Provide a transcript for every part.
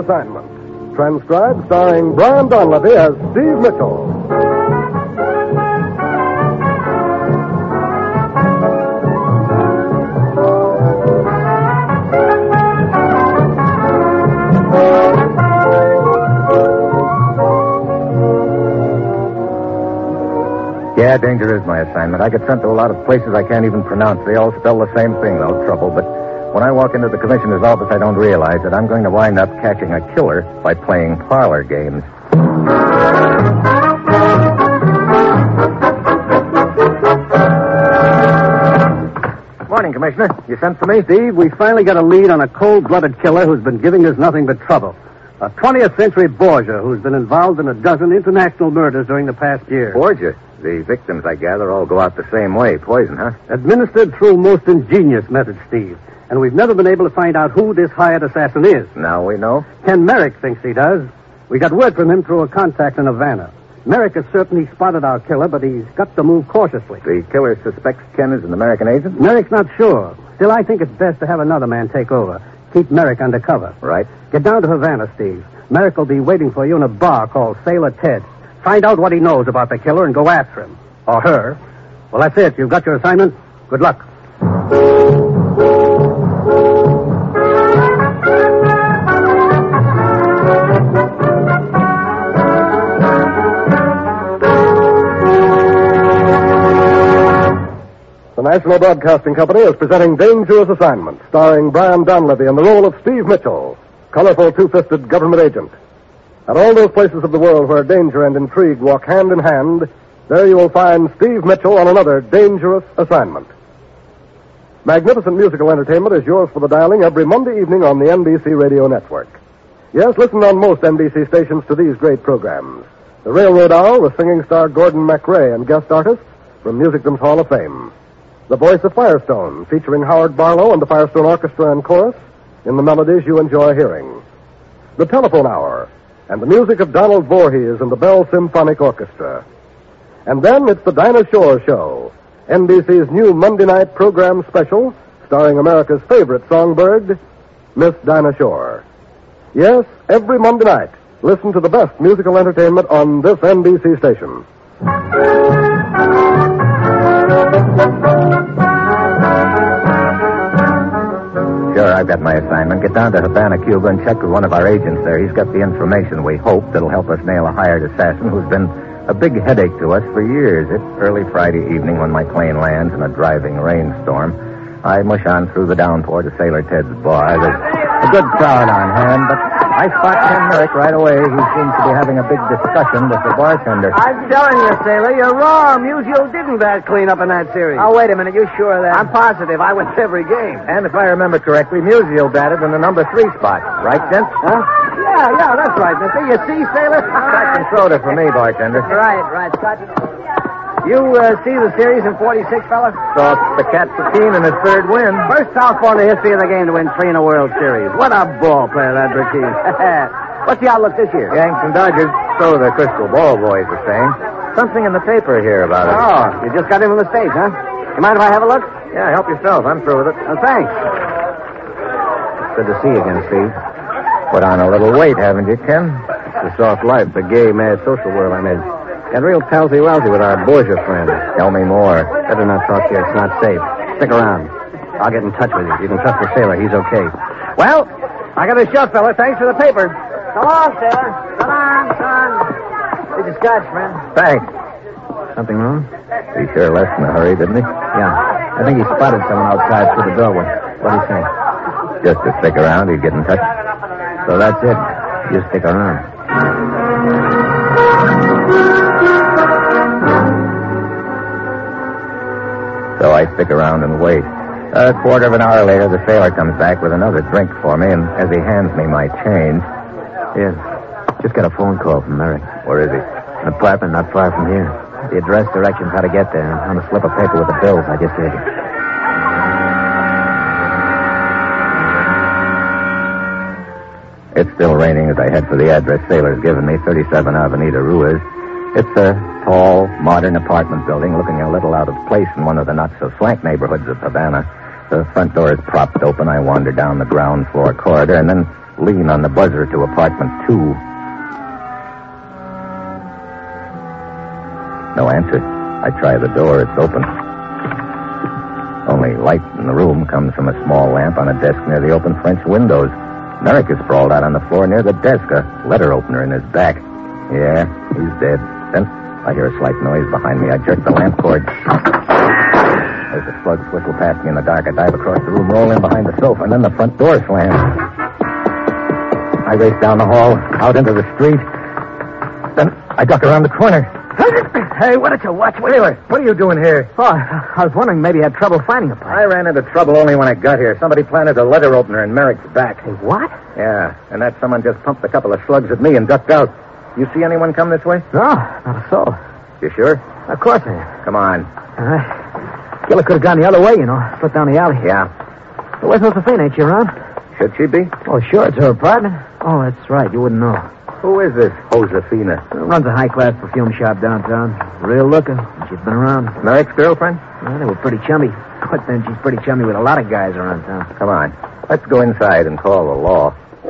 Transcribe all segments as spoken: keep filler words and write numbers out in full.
Assignment. Transcribed, starring Brian Donlevy as Steve Mitchell. Yeah, danger is my assignment. I get sent to a lot of places I can't even pronounce. They all spell the same thing, though, trouble. But when I walk into the commissioner's office, I don't realize that I'm going to wind up catching a killer by playing parlor games. Morning, Commissioner. You sent for me? Steve, we finally got a lead on a cold-blooded killer who's been giving us nothing but trouble. A twentieth century Borgia who's been involved in a dozen international murders during the past year. Borgia? The victims, I gather, all go out the same way. Poison, huh? Administered through most ingenious methods, Steve. And we've never been able to find out who this hired assassin is. Now we know. Ken Merrick thinks he does. We got word from him through a contact in Havana. Merrick is certain he spotted our killer, but he's got to move cautiously. The killer suspects Ken is an American agent? Merrick's not sure. Still, I think it's best to have another man take over. Keep Merrick undercover. Right. Get down to Havana, Steve. Merrick will be waiting for you in a bar called Sailor Ted. Find out what he knows about the killer and go after him. Or her. Well, that's it. You've got your assignment. Good luck. The National Broadcasting Company is presenting Dangerous Assignment, starring Brian Donlevy in the role of Steve Mitchell, colorful two-fisted government agent. At all those places of the world where danger and intrigue walk hand in hand, there you will find Steve Mitchell on another Dangerous Assignment. Magnificent musical entertainment is yours for the dialing every Monday evening on the N B C Radio Network. Yes, listen on most N B C stations to these great programs. The Railroad Hour with singing star Gordon MacRae and guest artists from Musicdom's Hall of Fame. The Voice of Firestone, featuring Howard Barlow and the Firestone Orchestra and Chorus in the melodies you enjoy hearing. The Telephone Hour, and the music of Donald Voorhees and the Bell Symphonic Orchestra. And then it's the Dinah Shore Show, N B C's new Monday night program special, starring America's favorite songbird, Miss Dinah Shore. Yes, every Monday night, listen to the best musical entertainment on this N B C station. Sure, I've got my assignment. Get down to Havana, Cuba, and check with one of our agents there. He's got the information, we hope, that'll help us nail a hired assassin who's been a big headache to us for years. It's early Friday evening when my plane lands in a driving rainstorm. I mush on through the downpour to Sailor Ted's bar. There's a good crowd on hand, but I spot Ken Merrick right away. He seems to be having a big discussion with the bartender. I'm telling you, Sailor, you're wrong. Musial didn't bat clean up in that series. Oh, wait a minute. You sure of that? I'm positive. I went to every game. And if I remember correctly, Musial batted in the number three spot. Right, Dent? Huh? Yeah, yeah, that's right, mister. You see, Sailor? Scotch and soda for me, bartender. Right, right. Scotch and soda. You uh, see the series in forty-six, fella? Saw the Cat Satine in his third win. First southpaw in the history of the game to win three in a World Series. What a ball player that Burkeen. What's the outlook this year? Yanks and Dodgers, so the Crystal Ball boys are saying. Something in the paper here about it. Oh, you just got in from the States, huh? You mind if I have a look? Yeah, help yourself. I'm through with it. Oh, thanks. Good to see you again, Steve. Put on a little weight, haven't you, Ken? It's a soft life, the gay, mad social world I'm in. Got real palsy-walsy with our Borgia friend. Tell me more. Better not talk here. It's not safe. Stick around. I'll get in touch with you. You can trust the sailor. He's okay. Well, I got a shot, fella. Thanks for the paper. Come on, Sailor. Come on, son. Here's your scotch, friend. Thanks. Something wrong? He sure left in a hurry, didn't he? Yeah. I think he spotted someone outside through the doorway. What'd he say? Just to stick around, he'd get in touch. So that's it. You stick around. So I stick around and wait. A quarter of an hour later, the sailor comes back with another drink for me, and as he hands me my change... Here. Just got a phone call from Merrick. Where is he? An apartment not far from here. The address, directions, how to get there, and on a slip of paper with the bills I just gave you. It's still raining as I head for the address Sailor's given me, thirty-seven Avenida Ruiz. It's a tall, modern apartment building looking a little out of place in one of the not-so-swank neighborhoods of Havana. The front door is propped open. I wander down the ground floor corridor, and then lean on the buzzer to apartment two. No answer. I try the door. It's open. Only light in the room comes from a small lamp on a desk near the open French windows. Merrick is sprawled out on the floor near the desk, a letter opener in his back. Yeah, he's dead. Then I hear a slight noise behind me. I jerk the lamp cord. There's the slugs whistle past me in the dark. I dive across the room, roll in behind the sofa, and then the front door slams. I race down the hall, out into the street. Then I duck around the corner. Hey, what did you watch? Wheeler, what are you doing here? Oh, I was wondering maybe you had trouble finding a place. I ran into trouble only when I got here. Somebody planted a letter opener in Merrick's back. Hey, what? Yeah, and that someone just pumped a couple of slugs at me and ducked out. You see anyone come this way? No, not a soul. You sure? Of course I am. Come on. All right. Killer could have gone the other way, you know. Split down the alley. Yeah. So where's Josephine? Ain't she around? Should she be? Oh, sure. It's her apartment. Oh, that's right. You wouldn't know. Who is this Josefina? Runs a high-class perfume shop downtown. Real looker. She's been around. Merrick's girlfriend? Well, they were pretty chummy. But then she's pretty chummy with a lot of guys around town. Come on. Let's go inside and call the law.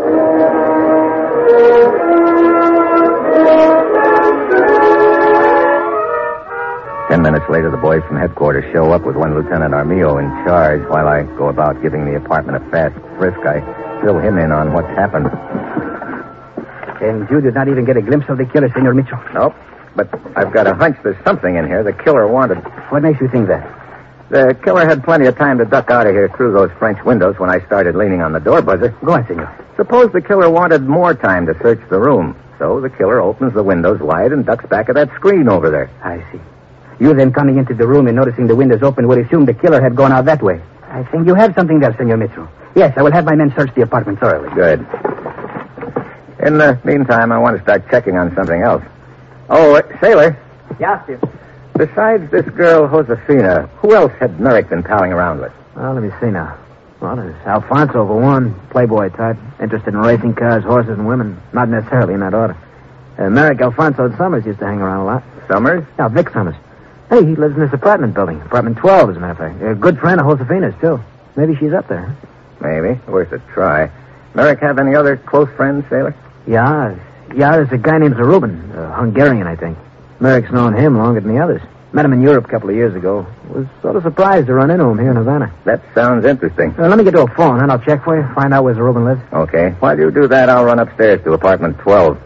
Ten minutes later, the boys from headquarters show up with one Lieutenant Armillo in charge. While I go about giving the apartment a fast frisk, I fill him in on what's happened. And you did not even get a glimpse of the killer, Senor Mitchell? Nope. But I've got a hunch there's something in here the killer wanted. What makes you think that? The killer had plenty of time to duck out of here through those French windows when I started leaning on the door buzzer. Go on, senor. Suppose the killer wanted more time to search the room. So the killer opens the windows wide and ducks back of that screen over there. I see. You then coming into the room and noticing the windows open would assume the killer had gone out that way. I think you have something there, Senor Mitchell. Yes, I will have my men search the apartment thoroughly. Good. In the meantime, I want to start checking on something else. Oh, uh, Sailor. Yes, Steve. Besides this girl, Josefina, who else had Merrick been palling around with? Well, let me see now. Well, there's Alfonso for one, playboy type, interested in racing cars, horses, and women. Not necessarily in that order. Uh, Merrick, Alfonso, and Summers used to hang around a lot. Summers? Yeah, Vic Summers. Hey, he lives in this apartment building. Apartment twelve, as a matter of fact. A good friend of Josefina's, too. Maybe she's up there. Maybe. Worth a try. Merrick have any other close friends, Sailor? Yeah. Yeah, there's a guy named Zarubin. A Hungarian, I think. Merrick's known him longer than the others. Met him in Europe a couple of years ago. Was sort of surprised to run into him here in Havana. That sounds interesting. Uh, let me get to a phone, and I'll check for you. Find out where Zarubin lives. Okay. While you do that, I'll run upstairs to apartment twelve.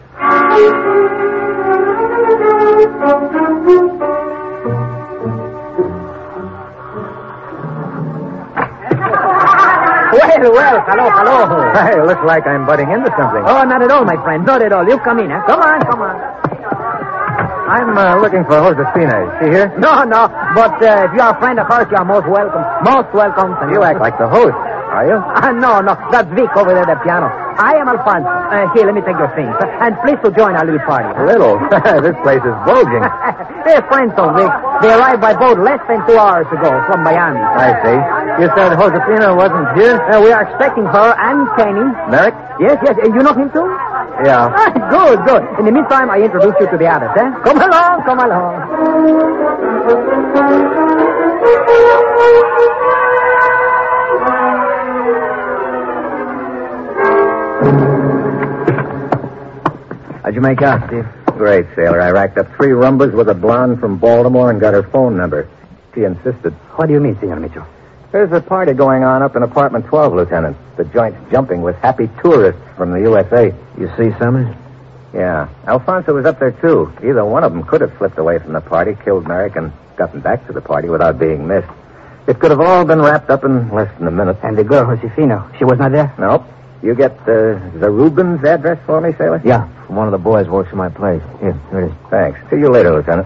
Well, well, hello, hello. Hey, looks like I'm butting into something. Oh, not at all, my friend. Not at all. You come in, huh? Come on, come on. I'm uh, looking for Josefina. Is she here? No, no. But uh, if you're a friend of hers, you're most welcome. Most welcome. You act like the host, are you? Uh, no, no. That's Vic over there at the piano. I am Alfonso. Uh, here, let me take your things. And please to join our little party. Little? This place is bulging. They're friends of Vic. They arrived by boat less than two hours ago from Miami. I see. You said Josefina wasn't here? Uh, we are expecting her and Kenny. Merrick? Yes, yes. Uh, you know him too? Yeah. Ah, good, good. In the meantime, I introduce you to the others, eh? Come along, come along. How'd you make out, Steve? Great, Sailor. I racked up three rumbas with a blonde from Baltimore and got her phone number. She insisted. What do you mean, Senor Mitchell? There's a party going on up in apartment twelve, Lieutenant. The joint's jumping with happy tourists from the U S A. You see Summers? Yeah. Alfonso was up there, too. Either one of them could have slipped away from the party, killed Merrick, and gotten back to the party without being missed. It could have all been wrapped up in less than a minute. And the girl, Josefina, she was not there? Nope. You get uh, Zarubin's address for me, Sailor? Yeah. One of the boys works in my place. Here, here it is. Thanks. See you later, Lieutenant.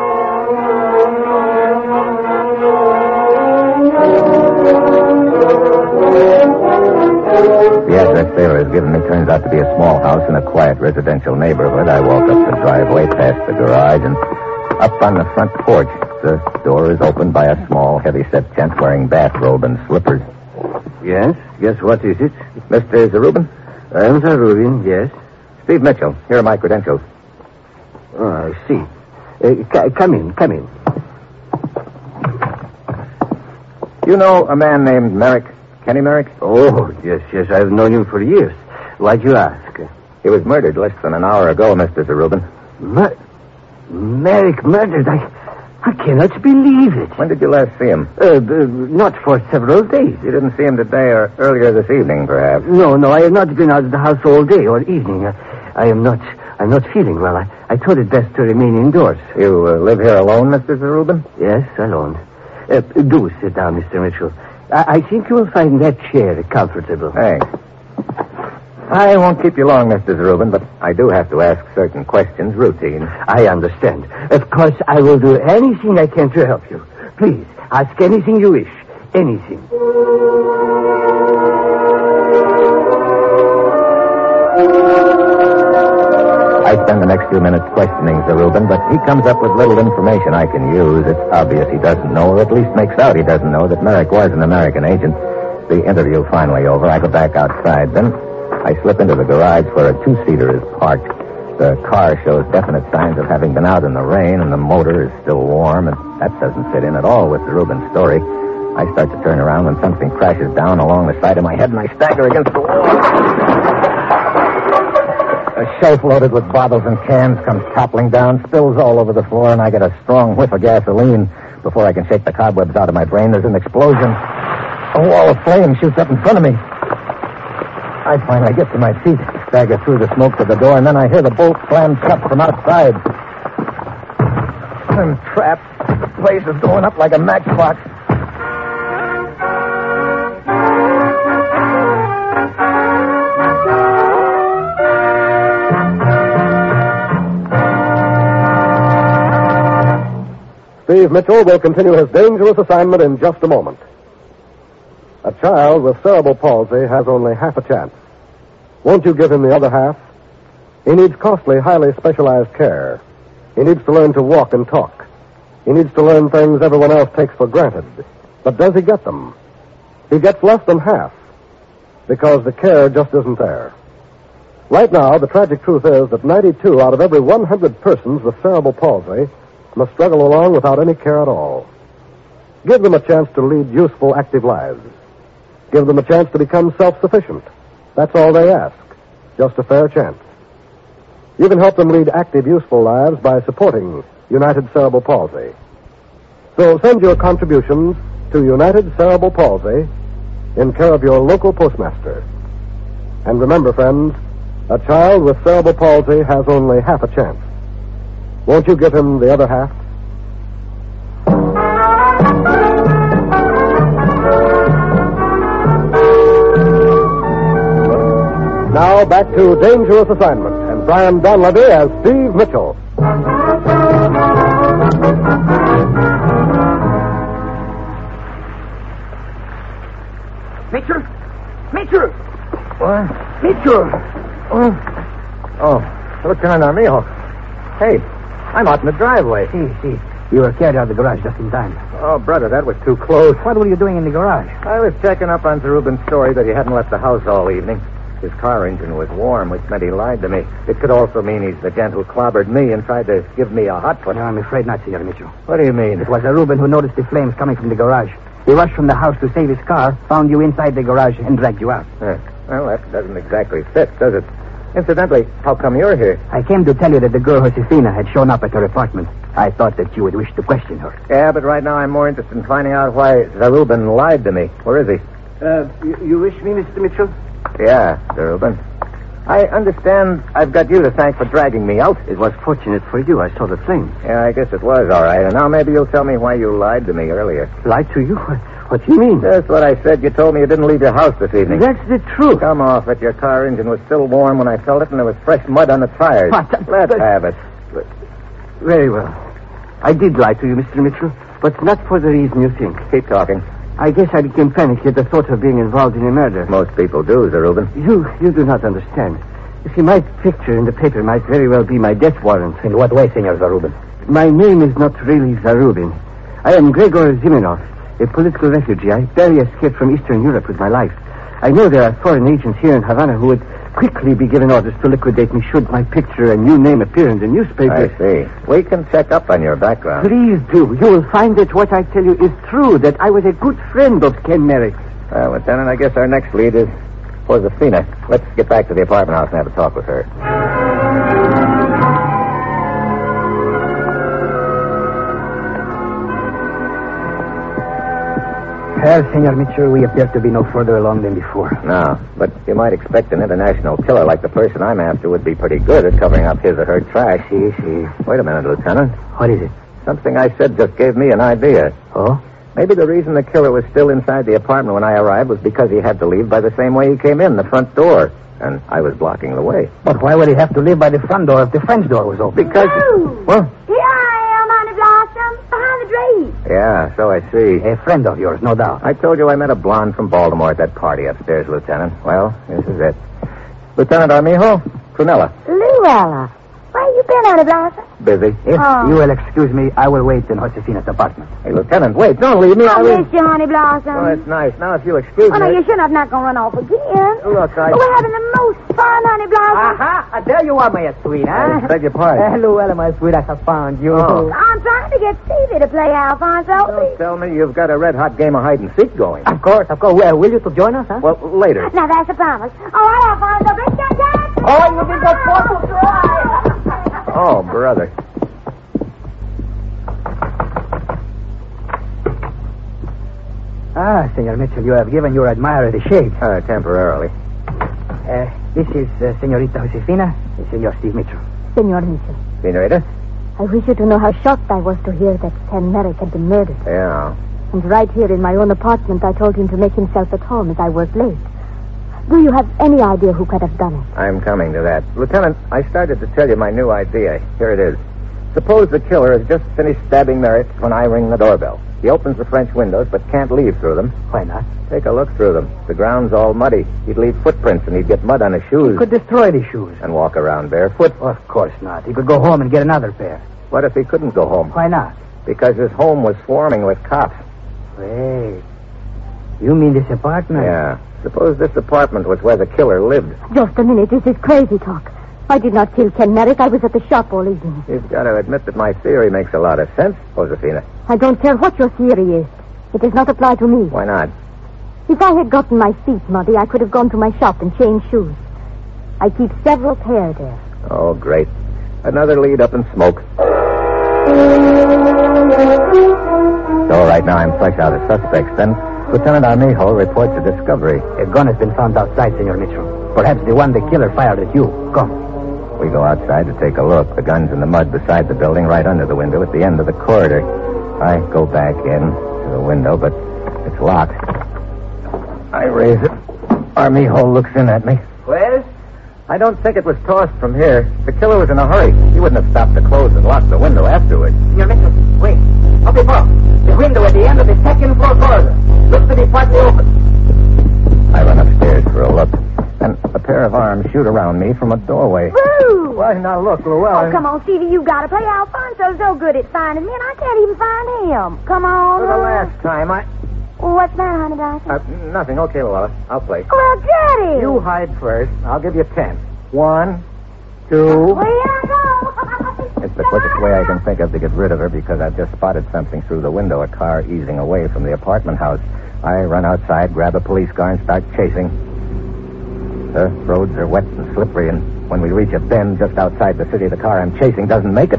The address Sailor has given me turns out to be a small house in a quiet residential neighborhood. I walk up the driveway, past the garage, and up on the front porch. The door is opened by a small, heavy-set gent wearing bathrobe and slippers. Yes? Yes, what is it? Mister Zarubin? I'm Zarubin, yes. Steve Mitchell. Here are my credentials. Oh, I see. Uh, c- come in, come in. You know a man named Merrick? Kenny Merrick? Oh, yes, yes, I've known him for years. Why'd you ask? He was murdered less than an hour ago, Mister Zarubin. Mur- Merrick murdered? I, I cannot believe it. When did you last see him? Uh, uh, not for several days. You didn't see him today or earlier this evening, perhaps? No, no, I have not been out of the house all day or evening. I, I am not... I'm not feeling well. I, I thought it best to remain indoors. You uh, live here alone, Mister Zarubin? Yes, alone. Uh, do sit down, Mister Mitchell. I, I think you will find that chair comfortable. Thanks. I won't keep you long, Mister Zarubin, but I do have to ask certain questions, routine. I understand. Of course, I will do anything I can to help you. Please, ask anything you wish. Anything. I spend the next few minutes questioning Zarubin, but he comes up with little information I can use. It's obvious he doesn't know, or at least makes out he doesn't know, that Merrick was an American agent. The interview finally over, I go back outside. Then I slip into the garage where a two-seater is parked. The car shows definite signs of having been out in the rain, and the motor is still warm, and that doesn't fit in at all with Zarubin's story. I start to turn around when something crashes down along the side of my head, and I stagger against the wall. A shelf loaded with bottles and cans comes toppling down, spills all over the floor, and I get a strong whiff of gasoline. Before I can shake the cobwebs out of my brain, there's an explosion. A wall of flame shoots up in front of me. I finally get to my feet, stagger through the smoke to the door, and then I hear the bolt slam shut from outside. I'm trapped. The place is going up like a matchbox. Steve Mitchell will continue his dangerous assignment in just a moment. A child with cerebral palsy has only half a chance. Won't you give him the other half? He needs costly, highly specialized care. He needs to learn to walk and talk. He needs to learn things everyone else takes for granted. But does he get them? He gets less than half, because the care just isn't there. Right now, the tragic truth is that ninety-two out of every one hundred persons with cerebral palsy must struggle along without any care at all. Give them a chance to lead useful, active lives. Give them a chance to become self-sufficient. That's all they ask. Just a fair chance. You can help them lead active, useful lives by supporting United Cerebral Palsy. So send your contributions to United Cerebral Palsy in care of your local postmaster. And remember, friends, a child with cerebral palsy has only half a chance. Won't you give him the other half? Now back to Dangerous Assignment and Brian Donlevy as Steve Mitchell. Mitchell? Mitchell! What? Mitchell! Oh, oh what's going on, mijo? Hey, I'm out in the driveway. See, see. You were carried out of the garage just in time. Oh, brother, that was too close. What were you doing in the garage? I was checking up on Zarubin's story that he hadn't left the house all evening. His car engine was warm, which meant he lied to me. It could also mean he's the gent who clobbered me and tried to give me a hot foot. No, I'm afraid not, Senor Mitchell. What do you mean? It was Zarubin who noticed the flames coming from the garage. He rushed from the house to save his car, found you inside the garage, and dragged you out. Huh. Well, that doesn't exactly fit, does it? Incidentally, how come you're here? I came to tell you that the girl Josefina had shown up at her apartment. I thought that you would wish to question her. Yeah, but right now I'm more interested in finding out why Zarubin lied to me. Where is he? Uh, you, you wish me, Mister Mitchell? Yeah, Zarubin. I understand I've got you to thank for dragging me out. It was fortunate for you. I saw the flames. Yeah, I guess it was, all right. And now maybe you'll tell me why you lied to me earlier. Lied to you? What, what do you mean? That's what I said. You told me you didn't leave your house this evening. That's the truth. Come off it. Your car engine was still warm when I felt it, and there was fresh mud on the tires. What? Let's But- have it. Very well. I did lie to you, Mister Mitchell, but not for the reason you think. Keep talking. I guess I became panicked at the thought of being involved in a murder. Most people do, Zarubin. You, you do not understand. You see, my picture in the paper might very well be my death warrant. In what way, Senor Zarubin? My name is not really Zarubin. I am Gregor Ziminov, a political refugee. I barely escaped from Eastern Europe with my life. I know there are foreign agents here in Havana who would quickly be given orders to liquidate me should my picture and new name appear in the newspaper. I see. We can check up on your background. Please do. You will find that what I tell you is true, that I was a good friend of Ken Merrick. Well, Lieutenant, I guess our next lead is Josefina, let's get back to the apartment house and have a talk with her. Well, Senor Mitchell, we appear to be no further along than before. No, but you might expect an international killer like the person I'm after would be pretty good at covering up his or her trash. See, see. Wait a minute, Lieutenant. What is it? Something I said just gave me an idea. Oh? Maybe the reason the killer was still inside the apartment when I arrived was because he had to leave by the same way he came in, the front door. And I was blocking the way. But why would he have to leave by the front door if the French door was open? Because... Oh, Well, here I am, Honey Blossom, behind the drape. yeah, so I see. A friend of yours, no doubt. I told you I met a blonde from Baltimore at that party upstairs, Lieutenant. Well, this is it. Lieutenant Armijo, Prunella. Luella, where you been, Honey Blossom? Busy. If Oh. you will excuse me, I will wait in Josefina's apartment. Hey, Lieutenant, wait, don't leave me. I will- miss you, Honey Blossom. Oh, that's nice. Now, if you'll excuse Oh, no, me. you should not not going to run off again. Look, I... We're having the most fun, Honey Blossom. Aha! I tell you what, my sweet, I huh? beg your pardon. Hello, Ella, my sweet, I have found you. Oh. I'm trying to get Stevie to play Alfonso. Don't tell me you've got a red-hot game of hide-and-seek going. Of course, of course. Well, will you to join us, huh? Well, later. Now, that's a promise. All right, Alfonso, bring that down. Oh, you did that forceful try. Oh, brother. Ah, Senor Mitchell, you have given your admirer the shade. Uh, temporarily. Uh, this is uh, Senorita Josefina and Senor Steve Mitchell. Senor Mitchell, Senorita? I wish you to know how shocked I was to hear that Ken Merrick had been murdered. Yeah. And right here in my own apartment, I told him to make himself at home as I worked late. Do you have any idea who could have done it? I'm coming to that. Lieutenant, I started to tell you my new idea. Here it is. Suppose the killer has just finished stabbing Merrick when I ring the doorbell. He opens the French windows, but can't leave through them. Why not? Take a look through them. The ground's all muddy. He'd leave footprints, and he'd get mud on his shoes. He could destroy the shoes. And walk around barefoot. Of course not. He could go home and get another pair. What if he couldn't go home? Why not? Because his home was swarming with cops. Wait. You mean this apartment? Yeah. Suppose this apartment was where the killer lived. Just a minute. This is crazy talk. I did not kill Ken Merrick. I was at the shop all evening. You've got to admit that my theory makes a lot of sense, Josefina. I don't care what your theory is. It does not apply to me. Why not? If I had gotten my feet muddy, I could have gone to my shop and changed shoes. I keep several pair there. Oh, great. Another lead up in smoke. So right now I'm fresh out of suspects. Then Lieutenant Armijo reports a discovery. A gun has been found outside, Senor Mitchell. Perhaps the one the killer fired at you. Come. We go outside to take a look. The gun's in the mud beside the building, right under the window at the end of the corridor. I go back in to the window, but it's locked. I raise it. Armijo looks in at me. Well? I don't think it was tossed from here. The killer was in a hurry. He wouldn't have stopped to close and lock the window afterwards. Senor Mitchell, wait. Up above. The window at the end of the second floor corridor. Looks to be partly open. I run upstairs for a look, and a pair of arms shoot around me from a doorway. Woo! Why, now look, Llewellyn. Oh, come on, Stevie, you gotta play. Alfonso's so good at finding me, and I can't even find him. Come on. For the uh, last time, I... What's that, honey, Blossom? Uh, nothing. Okay, Llewellyn. I'll play. Well, get it. You hide first. I'll give you ten. One, two... Here I go. It's the quickest way I can think of to get rid of her because I've just spotted something through the window, a car easing away from the apartment house. I run outside, grab a police car, and start chasing. The roads are wet and slippery, and when we reach a bend just outside the city, the car I'm chasing doesn't make it.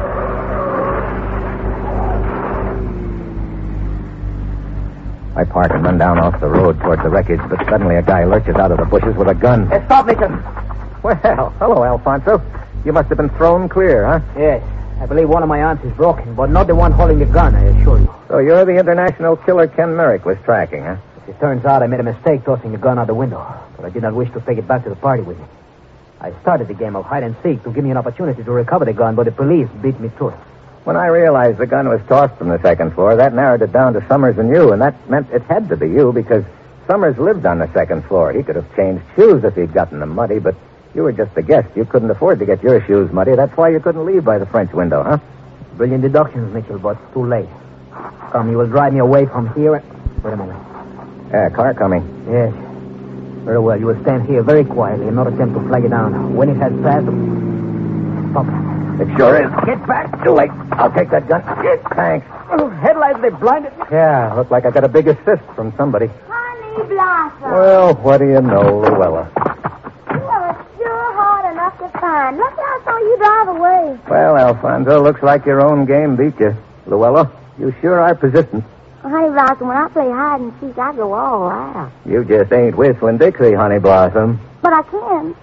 I park and run down off the road toward the wreckage, but suddenly a guy lurches out of the bushes with a gun. Hey, stop, Mitchell. Well, hello, Alfonso. You must have been thrown clear, huh? Yes. I believe one of my arms is broken, but not the one holding the gun, I assure you. So you're the international killer Ken Merrick was tracking, huh? As it turns out, I made a mistake tossing the gun out the window, but I did not wish to take it back to the party with me. I started the game of hide and seek to give me an opportunity to recover the gun, but the police beat me to it. When I realized the gun was tossed from the second floor, that narrowed it down to Summers and you, and that meant it had to be you because Summers lived on the second floor. He could have changed shoes if he'd gotten them muddy, but you were just a guest. You couldn't afford to get your shoes muddy. That's why you couldn't leave by the French window, huh? Brilliant deductions, Mitchell, but too late. Come, you will drive me away from here. And... Wait a moment. Yeah, car coming. Yes. Very well. You will stand here very quietly and not attempt to flag it down. When it has passed, stop. It sure is. Get back. Too late. I'll take that gun. Thanks. Oh, headlights, they blinded me. Yeah, look like I got a big assist from somebody. Honey, honey blossom. Well, what do you know, Luella? Well, it's sure hard enough to find. Look how I saw you drive away. Well, Alfonso, looks like your own game beat you. Luella, you sure are persistent. Well, honey blossom, when I play hide and seek, I go all out. You just ain't whistling Dixie, Honey Blossom. But I can.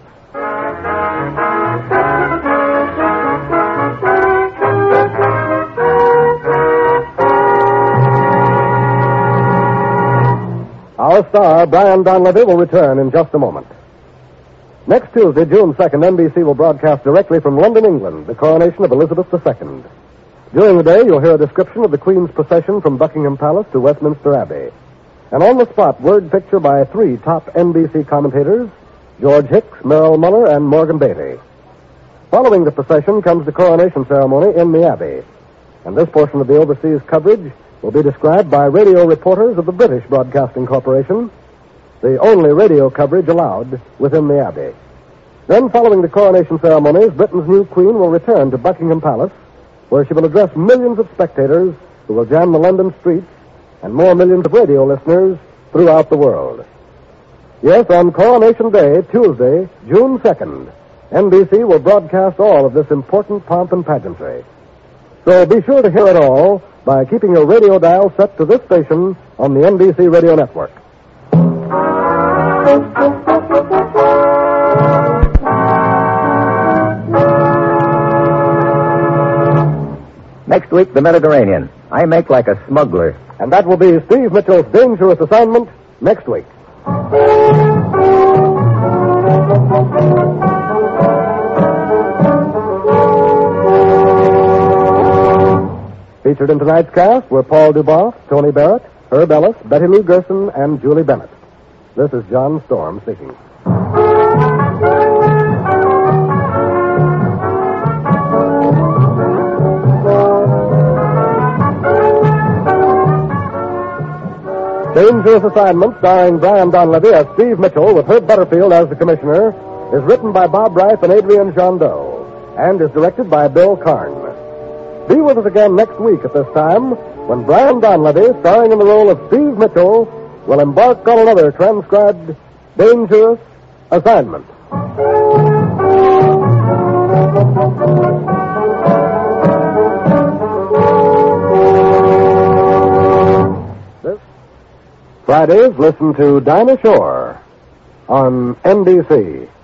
Our star, Brian Donlevy, will return in just a moment. Next Tuesday, June second, N B C will broadcast directly from London, England, the coronation of Elizabeth the Second. During the day, you'll hear a description of the Queen's procession from Buckingham Palace to Westminster Abbey. An on-the-spot word picture by three top N B C commentators, George Hicks, Merrill Muller, and Morgan Beatty. Following the procession comes the coronation ceremony in the Abbey. And this portion of the overseas coverage will be described by radio reporters of the British Broadcasting Corporation, the only radio coverage allowed within the Abbey. Then, following the coronation ceremonies, Britain's new Queen will return to Buckingham Palace, where she will address millions of spectators who will jam the London streets and more millions of radio listeners throughout the world. Yes, on Coronation Day, Tuesday, June second, N B C will broadcast all of this important pomp and pageantry. So be sure to hear it all by keeping your radio dial set to this station on the N B C Radio Network. Next week, the Mediterranean. I make like a smuggler. And that will be Steve Mitchell's dangerous assignment next week. Featured in tonight's cast were Paul Duboff, Tony Barrett, Herb Ellis, Betty Lou Gerson, and Julie Bennett. This is John Storm speaking. Dangerous Assignment, starring Brian Donlevy as Steve Mitchell with Herb Butterfield as the commissioner, is written by Bob Reif and Adrian Jondeau and is directed by Bill Karn. Be with us again next week at this time when Brian Donlevy, starring in the role of Steve Mitchell, will embark on another transcribed Dangerous Assignment. This Fridays, listen to Dinah Shore on N B C.